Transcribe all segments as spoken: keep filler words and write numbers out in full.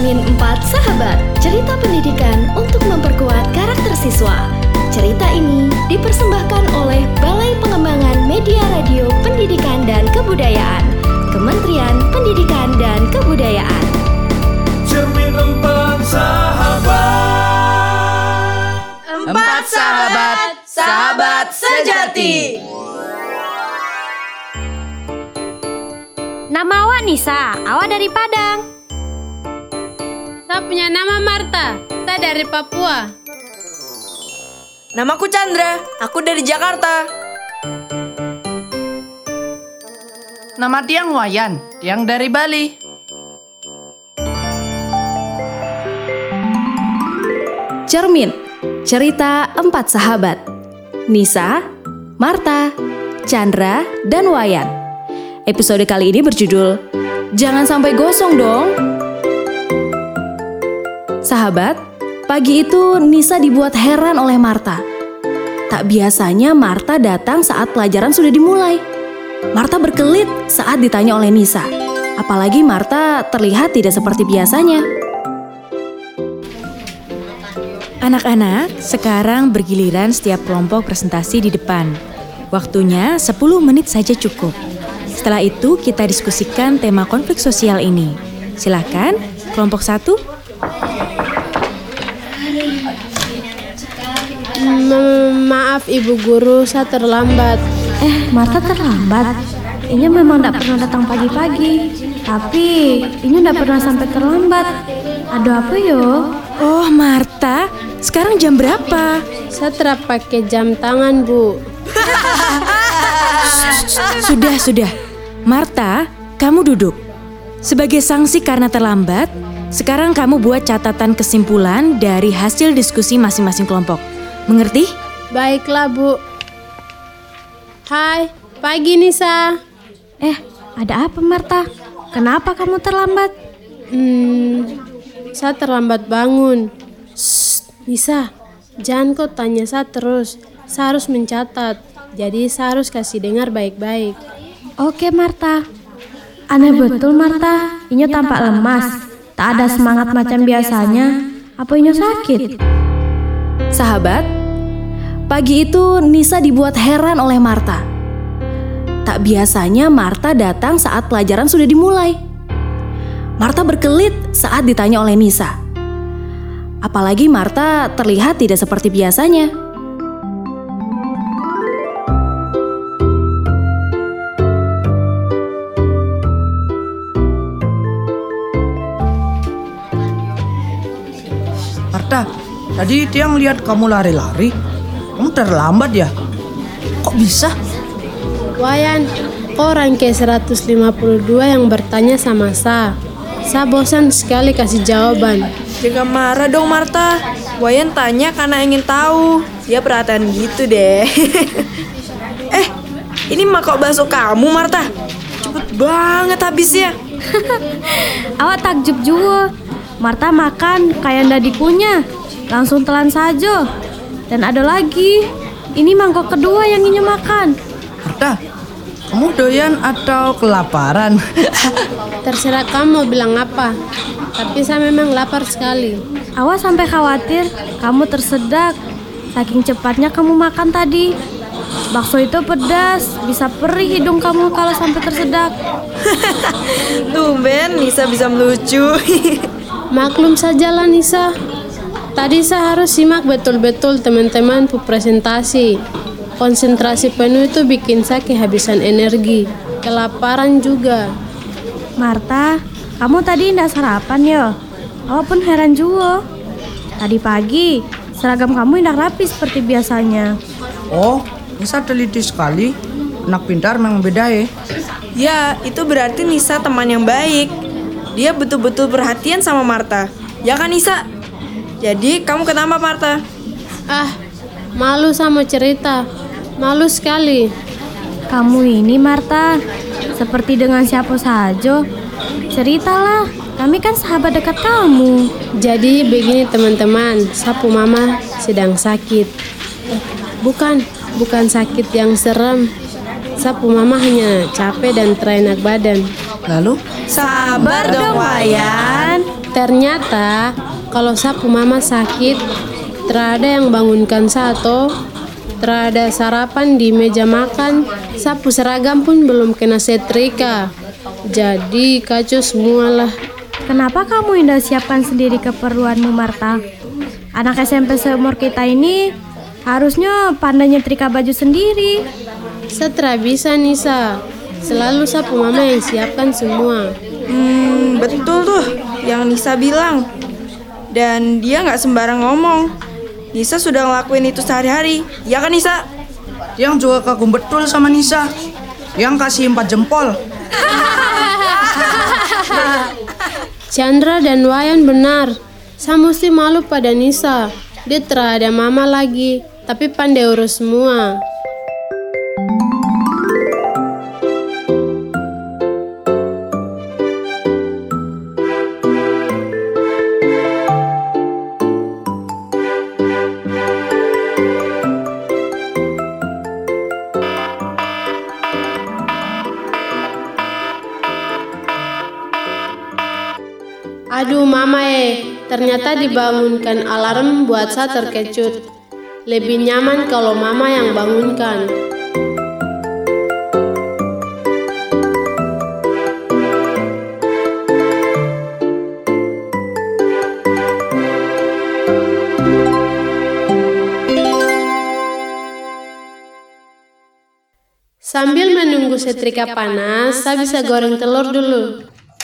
ngomongin empat sahabat, cerita pendidikan untuk memperkuat karakter siswa. Cerita ini dipersembahkan oleh Balai Pengembangan Media Radio Pendidikan dan Kebudayaan, Kementerian Pendidikan dan Kebudayaan. Cermin empat sahabat. Empat sahabat, sahabat sejati. Nama awak Nisa, awak dari Padang. Saya punya nama Marta, saya dari Papua. Namaku Chandra, aku dari Jakarta. Nama Tiang Wayan, Tiang dari Bali. Cermin, cerita empat sahabat. Nisa, Marta, Chandra, dan Wayan. Episode kali ini berjudul Jangan Sampai Gosong Dong. Sahabat, pagi itu Nisa dibuat heran oleh Marta. Tak biasanya Marta datang saat pelajaran sudah dimulai. Marta berkelit saat ditanya oleh Nisa. Apalagi Marta terlihat tidak seperti biasanya. Anak-anak, sekarang bergiliran setiap kelompok presentasi di depan. Waktunya sepuluh menit saja cukup. Setelah itu kita diskusikan tema konflik sosial ini. Silakan, kelompok satu. Maaf Ibu Guru, saya terlambat. Eh, Marta terlambat. Inya memang tidak pernah datang pagi-pagi. Tapi, Inya tidak pernah sampai terlambat. Ada apa yo? Oh, Marta, sekarang jam berapa? Saya terap pakai jam tangan, Bu. Sudah, sudah. Marta, kamu duduk. Sebagai sanksi karena terlambat, sekarang kamu buat catatan kesimpulan dari hasil diskusi masing-masing kelompok. Mengerti? Baiklah, Bu. Hai, pagi Nisa. Eh, ada apa Marta? Kenapa kamu terlambat? Hmm, saya terlambat bangun. Shh, Nisa, jangan kau tanya saya terus. Saya harus mencatat. Jadi saya harus kasih dengar baik-baik. Oke Marta. Aneh betul Marta, Inyo tampak lemas. Tak ada semangat macam biasanya. Apa Inyo sakit? Sahabat, pagi itu Nisa dibuat heran oleh Marta. Tak biasanya Marta datang saat pelajaran sudah dimulai. Marta berkelit saat ditanya oleh Nisa. Apalagi Marta terlihat tidak seperti biasanya. Marta, tadi Tiang lihat kamu lari-lari. Kamu terlambat ya? Kok bisa? Wayan, kau rangke seratus lima puluh dua yang bertanya sama saya. Saya bosan sekali kasih jawaban. Jangan marah dong Marta. Wayan tanya karena ingin tahu. Dia perhatian gitu deh. Eh, ini mangkok bakso kamu Marta. Cepet banget habisnya. Awak takjub juga. Marta makan kayak ndak dikunyah. Langsung telan saja. Dan ada lagi. Ini mangkok kedua yang Inyo makan. Marta, kamu doyan atau kelaparan? Terserah kamu mau bilang apa. Tapi saya memang lapar sekali. Awas sampai khawatir kamu tersedak. Saking cepatnya kamu makan tadi. Bakso itu pedas, bisa perih hidung kamu kalau sampai tersedak. Tumben Nisa bisa melucu. Maklum sajalah Nisa. Tadi saya harus simak betul-betul teman-teman presentasi. Konsentrasi penuh itu bikin saya kehabisan energi. Kelaparan juga. Marta, kamu tadi ndak sarapan yo? Awak pun heran juga. Tadi pagi, seragam kamu ndak rapi seperti biasanya. Oh, Nisa teliti sekali. Anak pintar memang beda ya. Ya, itu berarti Nisa teman yang baik. Dia betul-betul perhatian sama Marta. Ya kan Nisa? Jadi kamu kenapa Marta? Ah, malu sama cerita. Malu sekali. Kamu ini Marta, seperti dengan siapa saja. Ceritalah, kami kan sahabat dekat kamu. Jadi begini teman-teman, sapu mama sedang sakit. Eh, bukan, bukan sakit yang serem. Sapu mama hanya capek dan terenak badan. Lalu? Sabar dong Wayan. Ternyata kalau sapu mama sakit, terada yang bangunkan sato, terada sarapan di meja makan, sapu seragam pun belum kena setrika. Jadi kacau semualah. Kenapa kamu indah siapkan sendiri keperluanmu, Marta? Anak S M P seumur kita ini harusnya pandai nyetrika baju sendiri. Setra bisa Nisa, selalu sapu mama yang siapkan semua. Hmm, betul tuh yang Nisa bilang. Dan dia nggak sembarang ngomong. Nisa sudah ngelakuin itu sehari-hari. Ya kan Nisa? Yang juga kagum betul sama Nisa. Yang kasih empat jempol. Chandra dan Wayan benar. Saya mesti malu pada Nisa. Dia terada mama lagi, tapi pandai urus semua. Aduh mama eh, ternyata dibangunkan alarm buat saya terkejut. Lebih nyaman kalau mama yang bangunkan. Sambil menunggu setrika panas, saya bisa goreng telur dulu.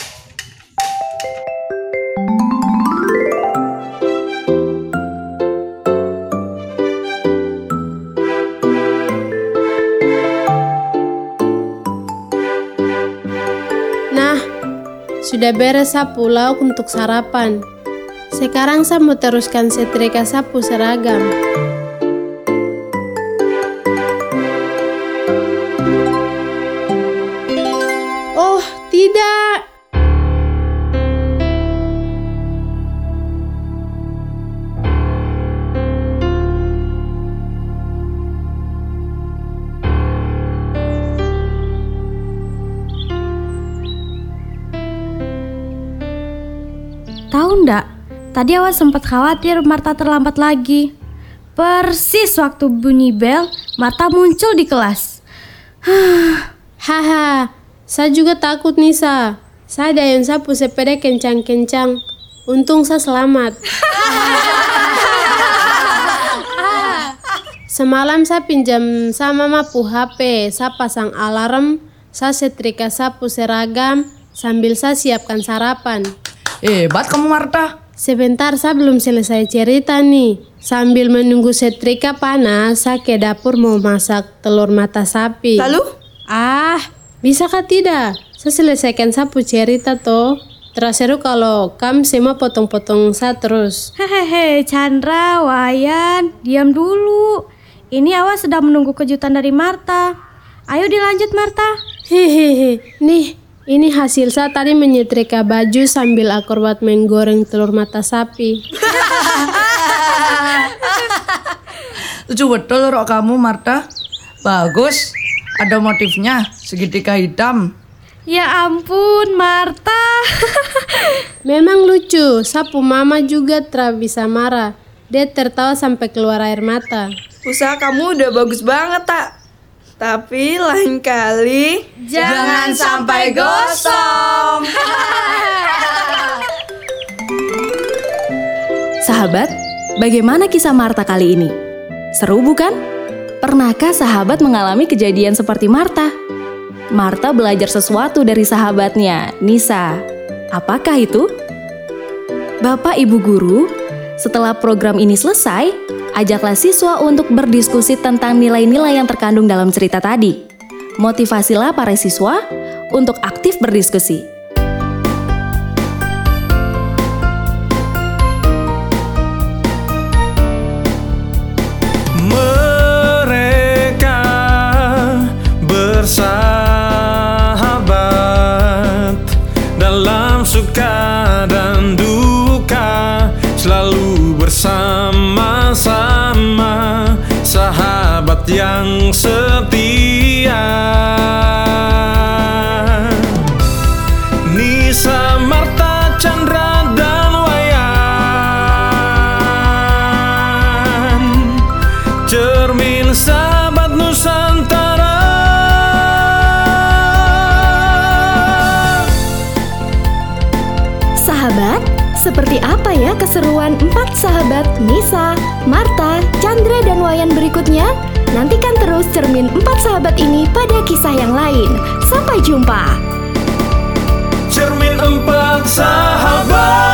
Nah, sudah beres sapu lauk untuk sarapan. Sekarang saya mau teruskan setrika sapu seragam. Oh, tidak. Tahu ndak? Tadi awak sempat khawatir Marta terlambat lagi. Persis waktu bunyi bel, Marta muncul di kelas. Haha, saya juga takut Nisa. Saya dayun sapu sepeda kencang-kencang. Untung saya selamat. Semalam saya pinjam sama mama pu H P. Saya pasang alarm, saya setrika sapu seragam sambil saya siapkan sarapan. Hebat kamu Marta. Sebentar, saya belum selesai cerita nih. Sambil menunggu setrika panas, saya ke dapur mau masak telur mata sapi. Lalu? Ah, bisakah tidak? Saya selesaikan sapu cerita toh. Terasa seru kalau kamu semua potong-potong saya terus. Hehehe, Chandra, Wayan, diam dulu. Ini awak sedang menunggu kejutan dari Marta. Ayo dilanjut Marta. Hehehe, nih. Ini hasil saya tadi menyetrika baju sambil akrobat menggoreng telur mata sapi. Lucu betul rok kamu Marta. Bagus. Ada motifnya, segitiga hitam. Ya ampun, Marta. Memang lucu. Sapu mama juga tak bisa marah. Dia tertawa sampai keluar air mata. Usaha kamu udah bagus banget, Tak. Tapi lain kali Jangan sampai gosong. Sahabat, bagaimana kisah Marta kali ini? Seru bukan? Pernahkah sahabat mengalami kejadian seperti Marta? Marta belajar sesuatu dari sahabatnya, Nisa. Apakah itu? Bapak Ibu Guru, setelah program ini selesai, ajaklah siswa untuk berdiskusi tentang nilai-nilai yang terkandung dalam cerita tadi. Motivasilah para siswa untuk aktif berdiskusi. Mereka bersahabat dalam suka dan duka, selalu bersama-sama, sahabat yang setia. Nisa, Marta, Chandra, dan Sahabat, seperti apa ya keseruan empat sahabat Nisa, Marta, Chandra, dan Wayan berikutnya? Nantikan terus cermin empat sahabat ini pada kisah yang lain. Sampai jumpa. Cermin empat sahabat.